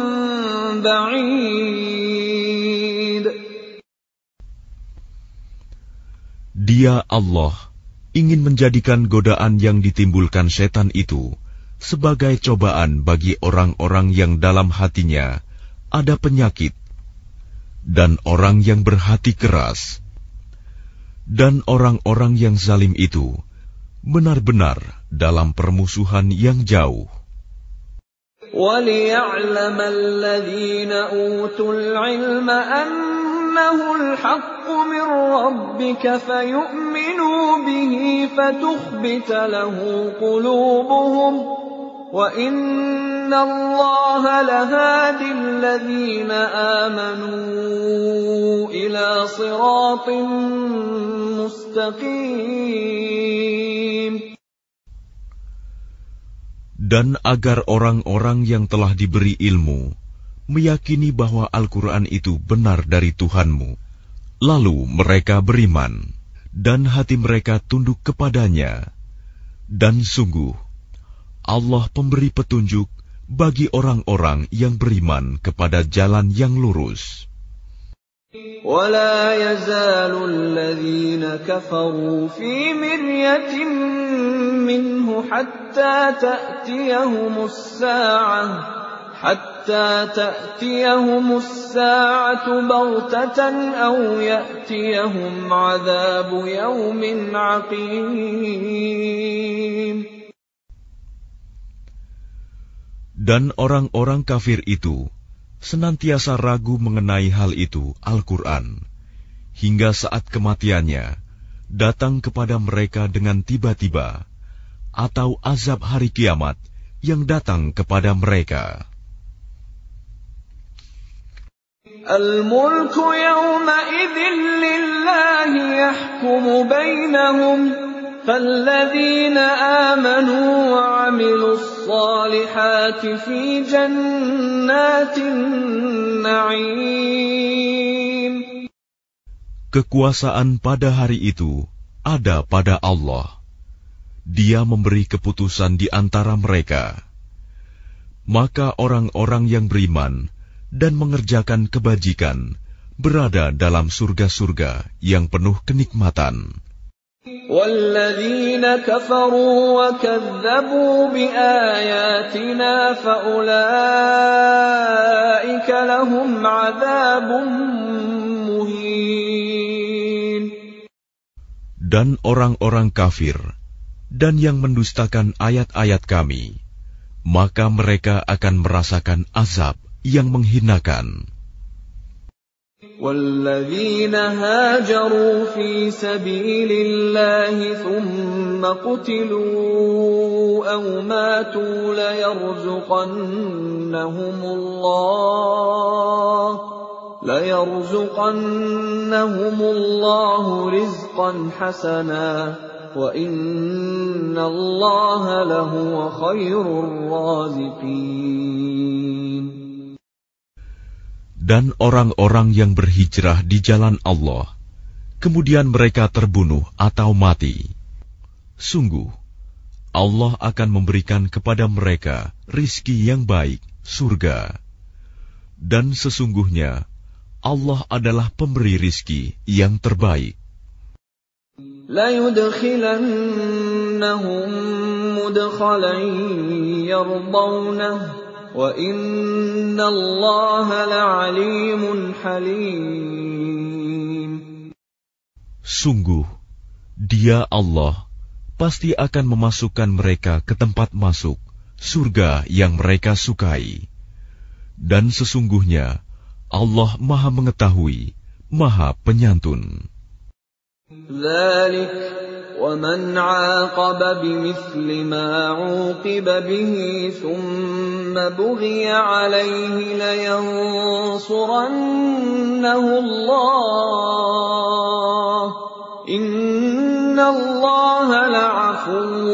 بَعِيدٍ. Dia Allah ingin menjadikan godaan yang ditimbulkan setan itu sebagai cobaan bagi orang-orang yang dalam hatinya ada penyakit dan orang yang berhati keras, dan orang-orang yang zalim itu benar-benar dalam permusuhan yang jauh. وَلِيَعْلَمَ الَّذِينَ أُوتُوا الْعِلْمَ أَنَّهُ الْحَقُّ مِنْ رَبِّكَ فَيُؤْمِنُوا بِهِ فَتُخْبِتَ لَهُ قُلُوبُهُمْ وَإِنَّ اللَّهَ لَهَادِ الَّذِينَ آمَنُوا إِلَى صِرَاطٍ مُسْتَقِيمٍ. Dan agar orang-orang yang telah diberi ilmu meyakini bahwa Al-Quran itu benar dari Tuhanmu, lalu mereka beriman, dan hati mereka tunduk kepadanya. Dan sungguh, Allah pemberi petunjuk bagi orang-orang yang beriman kepada jalan yang lurus. وَلَا يَزَالُ الَّذِينَ كَفَرُوا فِي مِرْيَةٍ مِّنْهُ حَتَّى تَأْتِيَهُمُ السَّاعَةُ بَغْتَةً أَوْ يَأْتِيَهُمْ عَذَابُ يَوْمٍ عَقِيمٍ. Dan orang-orang kafir itu senantiasa ragu mengenai hal itu, Al-Quran, hingga saat kematiannya datang kepada mereka dengan tiba-tiba, atau azab hari kiamat yang datang kepada mereka. Al-mulku yawma'idhin lillahi yahkumu bainahum فالذين آمنوا وعملوا الصالحات في جنات النعيم. Kekuasaan pada hari itu ada pada Allah. Dia memberi keputusan di antara mereka. Maka orang-orang yang beriman dan mengerjakan kebajikan berada dalam surga-surga yang penuh kenikmatan. وَالَّذِينَ كَفَرُوا وَكَذَّبُوا بِآيَاتِنَا فَأُولَئِكَ لَهُمْ عَذَابٌ مُهِينٌ. Dan orang-orang kafir dan yang mendustakan ayat-ayat kami, maka mereka akan merasakan azab yang menghinakan. وَالَّذِينَ هَاجَرُوا فِي سَبِيلِ اللَّهِ ثُمَّ قُتِلُوا أَوْ مَاتُوا لَيَرْزُقَنَّهُمُ اللَّهُ رِزْقًا حَسَنًا وَإِنَّ اللَّهَ لَهُوَ خَيْرُ الرَّازِقِينَ. Dan orang-orang yang berhijrah di jalan Allah, kemudian mereka terbunuh atau mati, sungguh Allah akan memberikan kepada mereka rizki yang baik, surga. Dan sesungguhnya Allah adalah pemberi rizki yang terbaik. لَيُدْخِلَنَّهُمْ مُدْخَلًا يَرْضَوْنَهُ وَإِنَّ اللَّهَ لَعَلِيمٌ حَلِيمٌ. Sungguh, Dia Allah pasti akan memasukkan mereka ke tempat masuk, surga yang mereka sukai. Dan sesungguhnya Allah Maha Mengetahui, Maha Penyantun. ذَلِكَ وَمَنْ عَاقَبَ بِمِثْلِ مَا عُوقِبَ بِهِ ثُمَّ بُغِيَ عَلَيْهِ لَيَنصُرَنَّهُ اللَّهُ إِنَّ اللَّهَ لَعَفُوٌّ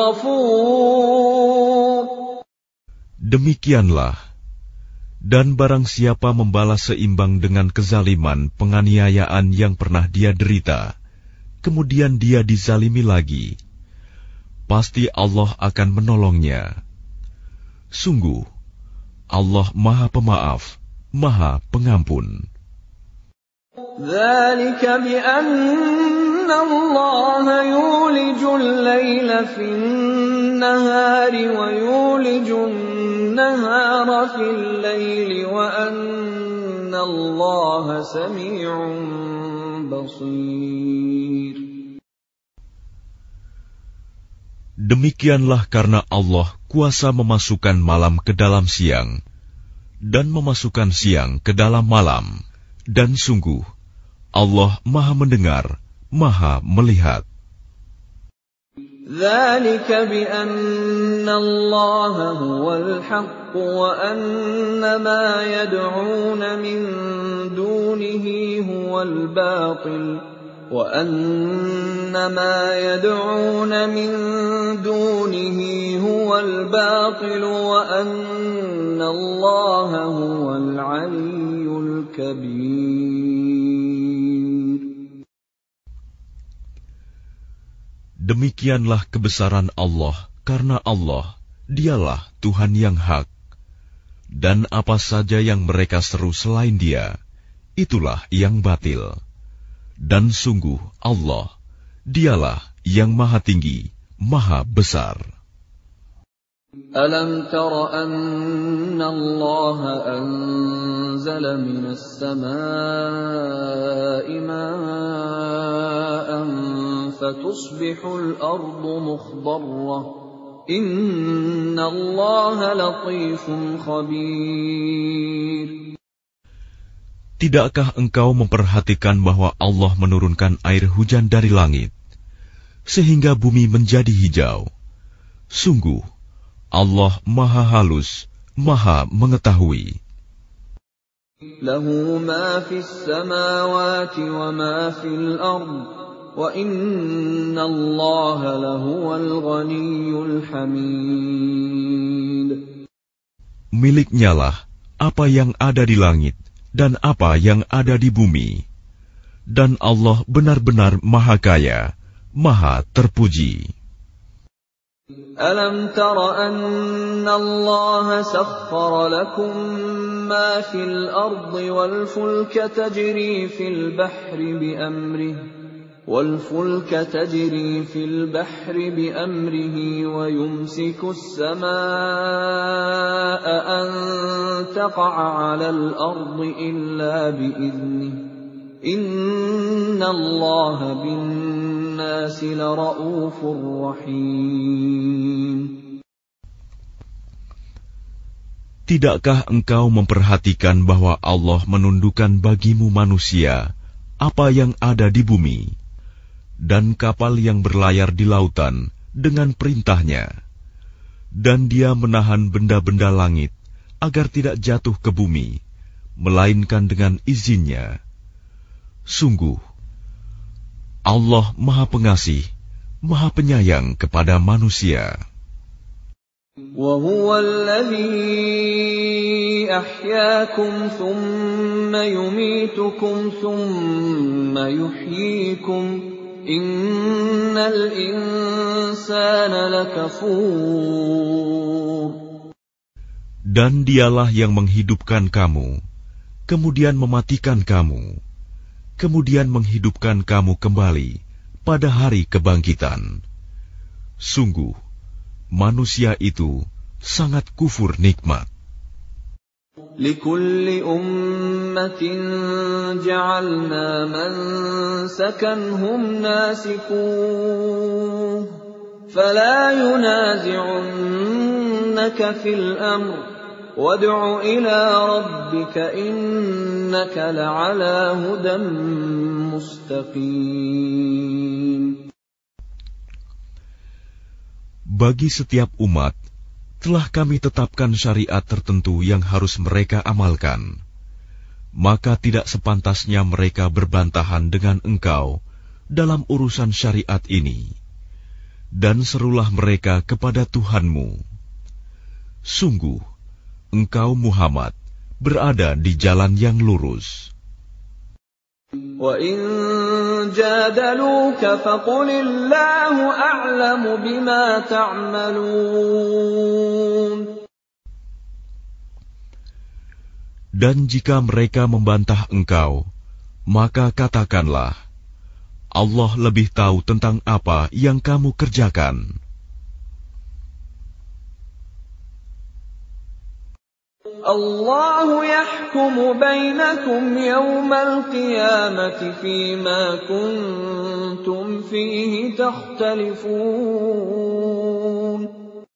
غَفُورٌ. Demikianlah, dan barang siapa membalas seimbang dengan kezaliman penganiayaan yang pernah dia derita, kemudian dia dizalimi lagi, pasti Allah akan menolongnya. Sungguh, Allah Maha Pemaaf, Maha Pengampun. ذلك بأن الله يولج الليل في النهار ويولج النهار في الليل وأن الله سميع بصير. Demikianlah karena Allah kuasa memasukkan malam ke dalam siang dan memasukkan siang ke dalam malam, dan sungguh Allah Maha Mendengar, Maha Melihat. ذلك بأن الله هو الحق وأن ما يدعون من دونه هو الباطل وأن ما يدعون من دونه هو الباطل وأن الله هو العلي الكبير. Demikianlah kebesaran Allah, karena Allah, dialah Tuhan yang hak. Dan apa saja yang mereka seru selain Dia, itulah yang batil. Dan sungguh Allah, dialah yang maha tinggi, maha besar. ألم تر أن الله أنزل من السماء ماء فتصبح الأرض مخضرة إن الله لطيف خبير. Tidakkah engkau memperhatikan bahwa Allah menurunkan air hujan dari langit, sehingga bumi menjadi hijau? Sungguh, Allah Maha Halus, Maha Mengetahui. Lahu ma fis samawati wa ma fil ard, wa inna Allaha lahuwal ghaniyyul hamid. Miliknyalah apa yang ada di langit dan apa yang ada di bumi, dan Allah benar-benar Maha Kaya, Maha Terpuji. ألم تر أن الله سخر لكم ما في الأرض والفلك تجري في البحر بأمره ويمسك السماء أن تقع على الأرض إلا بإذنه إن الله بالناس لرؤوف رحيم. Tidakkah engkau memperhatikan bahwa Allah menundukkan bagimu manusia apa yang ada di bumi, dan kapal yang berlayar di lautan dengan perintahnya, dan Dia menahan benda-benda langit agar tidak jatuh ke bumi, melainkan dengan izinnya. Sungguh, Allah Maha Pengasih, Maha Penyayang kepada manusia. وَهُوَ الَّذِي أَحْيَاكُمْ ثُمَّ يُمِيتُكُمْ ثُمَّ يُحْيِيكُمْ إِنَّ الْإِنسَانَ لَكَفُورٌ. Dan Dialah yang menghidupkan kamu, kemudian mematikan kamu, kemudian menghidupkan kamu kembali pada hari kebangkitan. Sungguh, manusia itu sangat kufur nikmat. لِكُلِّ أُمَّةٍ جَعَلْنَا مَنسَكًا هُمْ نَاسِكُوهُ فَلَا يُنَازِعُنَّكَ فِي الْأَمْرِ وَادْعُ إِلَى رَبِّكَ إِنَّكَ لَعَلَى هُدًى مُسْتَقِيمٍ. Bagi setiap umat, telah kami tetapkan syariat tertentu yang harus mereka amalkan. Maka tidak sepantasnya mereka berbantahan dengan engkau dalam urusan syariat ini. Dan serulah mereka kepada Tuhanmu. Sungguh, engkau Muhammad berada di jalan yang lurus. وَإِن جَادَلُوكَ فَقُلِ اللَّهُ أَعْلَمُ بِمَا تَعْمَلُونَ. Dan jika mereka membantah engkau, maka katakanlah, Allah lebih tahu tentang apa yang kamu kerjakan. Allahu yahkumu bainakum yawmal qiyamati fima kuntum fihi takhtalifun.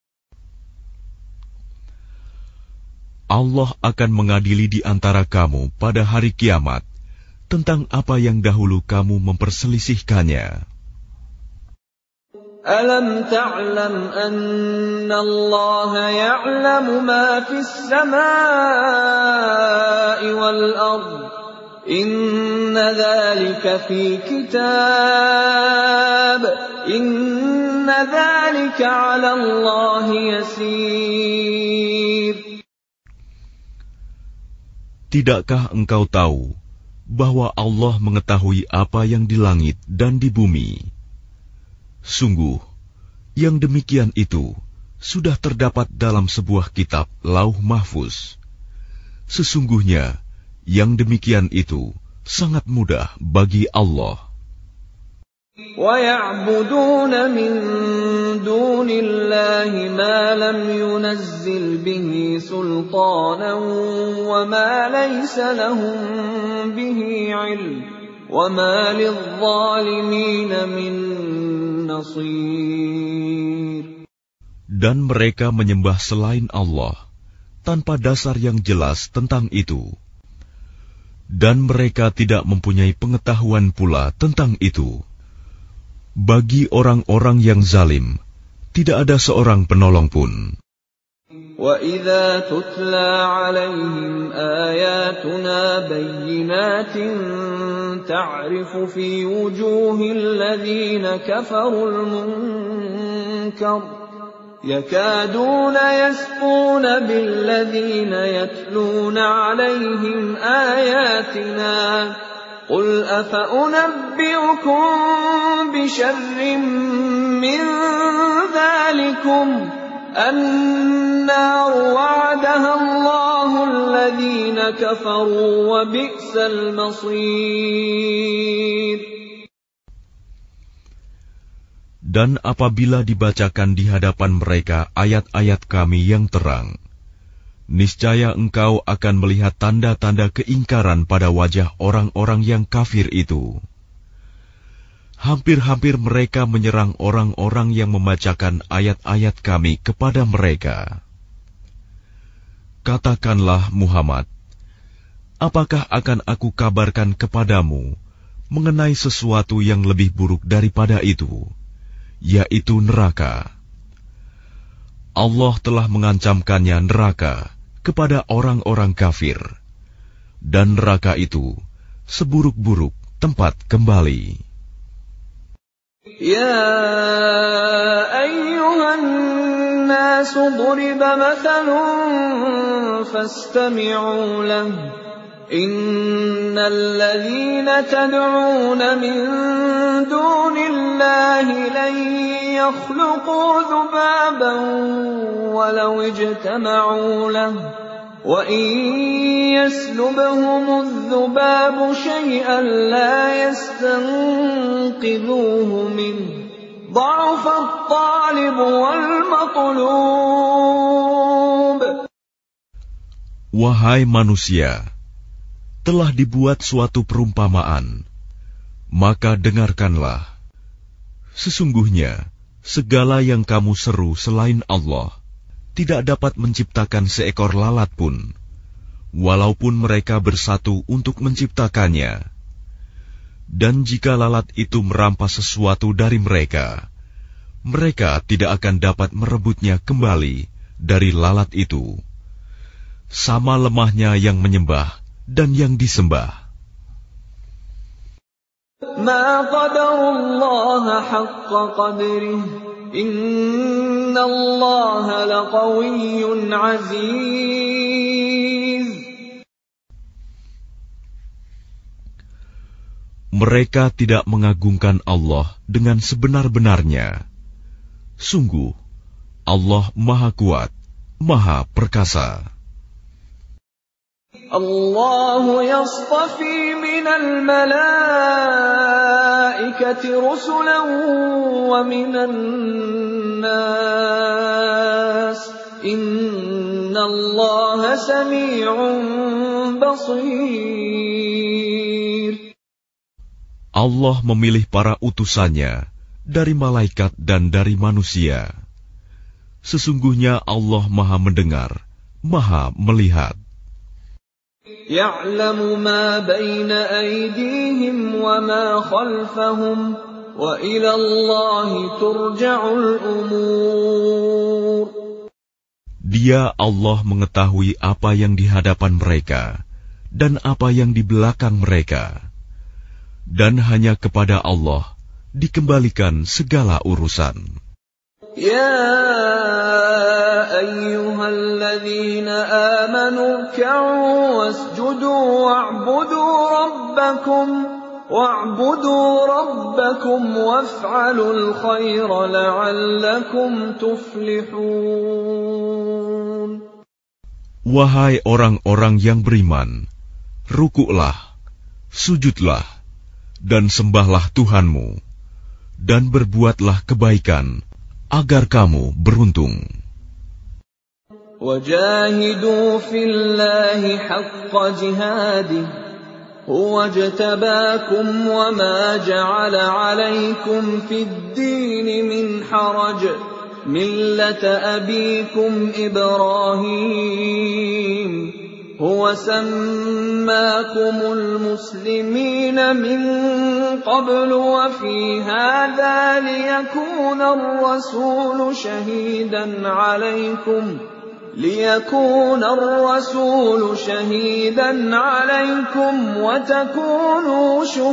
Allah akan mengadili di antara kamu pada hari kiamat tentang apa yang dahulu kamu memperselisihkannya. Alam ta'lam anna Allah ya'lamu ma fis samaa'i wal ard. Inna dhalika fi kitab. Inna dhalika 'ala Allah yasir. Tidakkah engkau tahu bahwa Allah mengetahui apa yang di langit dan di bumi? Sungguh, yang demikian itu sudah terdapat dalam sebuah kitab Lauh Mahfuz. Sesungguhnya, yang demikian itu sangat mudah bagi Allah. وَيَعْبُدُونَ مِن دُونِ اللَّهِ مَا لَمْ يُنَزِّلْ بِهِ سُلْطَانًا وَمَا لَيْسَ لَهُم بِهِ عِلْمٌ وَمَا لِلظَّالِمِينَ مِن نَّصِيرٍ. Dan mereka menyembah selain Allah tanpa dasar yang jelas tentang itu. Dan mereka tidak mempunyai pengetahuan pula tentang itu. Bagi orang-orang yang zalim, tidak ada seorang penolong pun. وَإِذَا تُتْلَى عَلَيْهِمْ آيَاتُنَا بَيِّنَاتٍ تَعْرِفُ فِي وُجُوهِ الَّذِينَ كَفَرُوا الْمُنكَرَ يَكَادُونَ يَسْطُونَ بِالَّذِينَ يَتْلُونَ عَلَيْهِمْ آيَاتِنَا قُلْ أَفَأُنَبِّئُكُم بِشَرٍّ مِّن ذَلِكُمْ النَّارُ وَعَدَهَا اللَّهُ الَّذِينَ كَفَرُوا وَبِئْسَ الْمَصِيرُ. Dan apabila dibacakan di hadapan mereka ayat-ayat Kami yang terang, niscaya engkau akan melihat tanda-tanda keingkaran pada wajah orang-orang yang kafir itu. Hampir-hampir mereka menyerang orang-orang yang membacakan ayat-ayat Kami kepada mereka. Katakanlah Muhammad, apakah akan aku kabarkan kepadamu mengenai sesuatu yang lebih buruk daripada itu, yaitu neraka? Allah telah mengancamkannya neraka kepada orang-orang kafir, dan neraka itu seburuk-buruk tempat kembali. يَا أَيُّهَا النَّاسُ ضُرِبَ مَثَلٌ فَاسْتَمِعُوا لَهُ إِنَّ الَّذِينَ تَدْعُونَ مِن دُونِ اللَّهِ لَن يَخْلُقُوا ذُبَابًا وَلَوِ اجْتَمَعُوا لَهُ وَإِن يَسْلُبْهُمُ الذُّبَابُ شَيْئًا لَّا يَسْتَنقِذُوهُ مِنْهُ ضَعُفَ الطَّالِبُ وَالْمَطْلُوبُ. Wahai manusia, telah dibuat suatu perumpamaan, maka dengarkanlah. Sesungguhnya, segala yang kamu seru selain Allah tidak dapat menciptakan seekor lalat pun, walaupun mereka bersatu untuk menciptakannya. Dan jika lalat itu merampas sesuatu dari mereka, mereka tidak akan dapat merebutnya kembali dari lalat itu. Sama lemahnya yang menyembah dan yang disembah. مَا قَدَرُوا اللَّهَ حَقَّ قَدْرِهِ إِنَّ اللَّهَ لَقَوِيٌّ عَزِيزٌ. Mereka tidak mengagungkan Allah dengan sebenar-benarnya. Sungguh, Allah Maha Kuat, Maha Perkasa. Allahu yastafi minal malaikati rusulan wa minan nas. Innallaha sami'un basir. Allah memilih para utusannya dari malaikat dan dari manusia. Sesungguhnya Allah Maha mendengar, Maha melihat. Ya'lamu ma baina aydihim wa ma khalfahum wa ila Allahi turja'ul umur. Dia Allah mengetahui apa yang di hadapan mereka dan apa yang di belakang mereka. Dan hanya kepada Allah dikembalikan segala urusan. Ya ayyuhalladzina amanu ruk'u wasjudu wa'budu rabbakum waf'alul khaira la'allakum tuflihun. Wahai orang-orang yang beriman, rukuklah, sujudlah, dan sembahlah Tuhanmu, dan berbuatlah kebaikan, agar kamu beruntung. Wajahidu fillahi haqqa jihadih, huwa jtabakum wa ma ja'ala alaykum fid dini min haraj, millata abikum Ibrahim. هو سماكم المسلمين من قبل وفي هذا ليكون الرسول شهيدا عليكم وتكونوا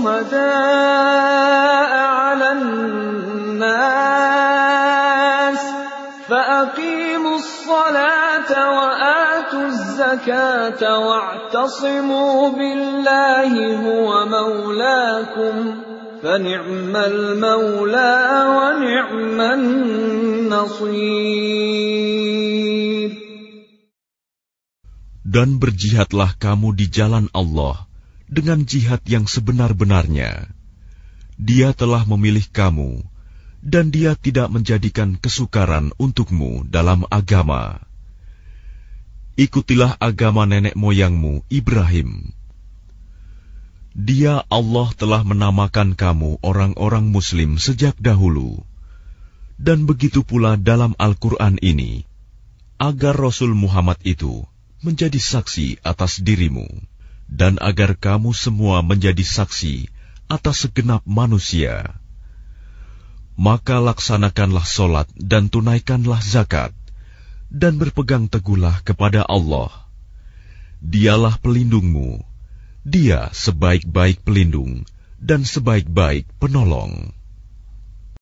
شهداء على الناس فأقيموا الصلاة وآتوا الزكاة واعتصموا بالله هو مولاكم فنعم المولى ونعم النصير. Dan berjihadlah kamu di jalan Allah dengan jihad yang sebenar-benarnya. Dia telah memilih kamu, dan Dia tidak menjadikan kesukaran untukmu dalam agama. Ikutilah agama nenek moyangmu Ibrahim. Dia Allah telah menamakan kamu orang-orang Muslim sejak dahulu. Dan begitu pula dalam Al-Quran ini, agar Rasul Muhammad itu menjadi saksi atas dirimu, dan agar kamu semua menjadi saksi atas segenap manusia. Maka laksanakanlah solat dan tunaikanlah zakat, dan berpegang teguhlah kepada Allah. Dialah pelindungmu, Dia sebaik-baik pelindung dan sebaik-baik penolong.